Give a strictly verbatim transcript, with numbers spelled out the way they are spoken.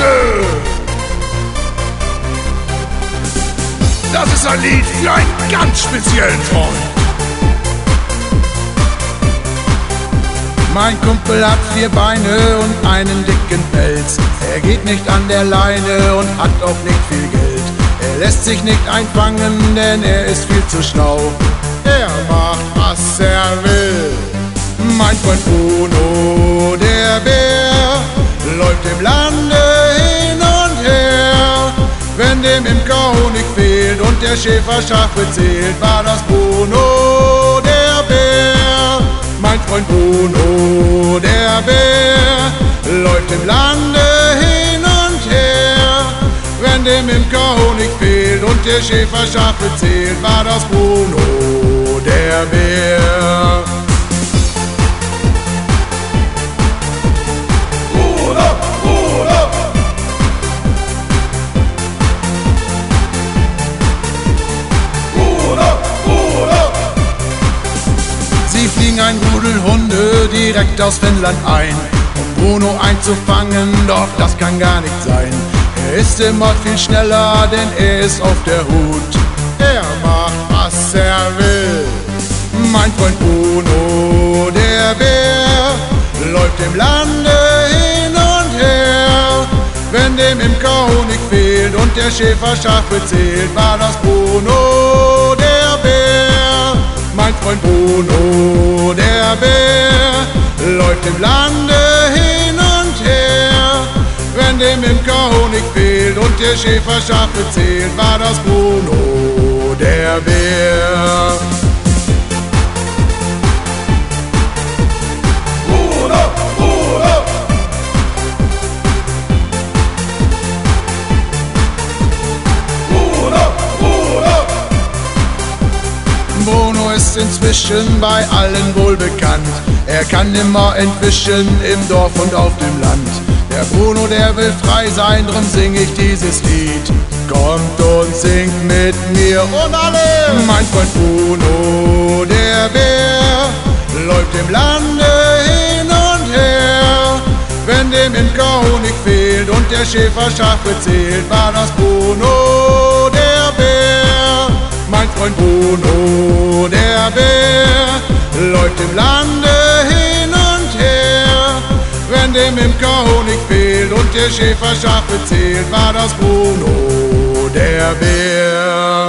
Freunde! Das ist ein Lied für einen ganz speziellen Freund. Mein Kumpel hat vier Beine und einen dicken Pelz. Er geht nicht an der Leine und hat auch nicht viel Geld. Er lässt sich nicht einfangen, denn er ist viel zu schlau. Er macht, was er will. Mein Freund Bruno, der Bär, läuft im Lande hin und her. Wenn dem Imker Honig fehlt und der Schäfer Schafe zählt, war das Bruno, der Bär. Mein Freund Bruno, der Bär, läuft im Lande hin und her. Wenn dem Imker Honig fehlt und der Schäfer Schafe zählt, war das Bruno, der Bär. Bruno, Bruno! Bruno, Bruno! Sie fliegen ein Rudel Hunde direkt aus Finnland ein, um Bruno einzufangen, doch das kann gar nicht sein. Er ist immer viel schneller, denn er ist auf der Hut. Er macht, was er will. Mein Freund Bruno, der Bär, läuft im Lande hin und her. Wenn dem Imker Honig fehlt und der Schäfer Schafe zählt, war das Bruno, der Bär. Mein Freund Bruno, der Bär, läuft im Lande hin und her. Wenn dem Imker Honig fehlt und der Schäfer Schafe zählt, war das Bruno, der Bär. Bruno, Bruno! Bruno, Bruno! Bruno ist inzwischen bei allen wohl bekannt. Er kann immer entwischen im Dorf und auf dem Land. Der Bruno, der will frei sein, drum sing ich dieses Lied. Kommt und singt mit mir und alle! Mein Freund Bruno, der Bär, läuft im Lande hin und her. Wenn dem Imker Honig fehlt und der Schäfer Schafe zählt, war das Bruno, der Bär. Mein Freund Bruno, der Bär, läuft im Lande hin und her. Wenn dem Imker Honig fehlt und der Schäfer Schafe zählt, war das Bruno, der Bär.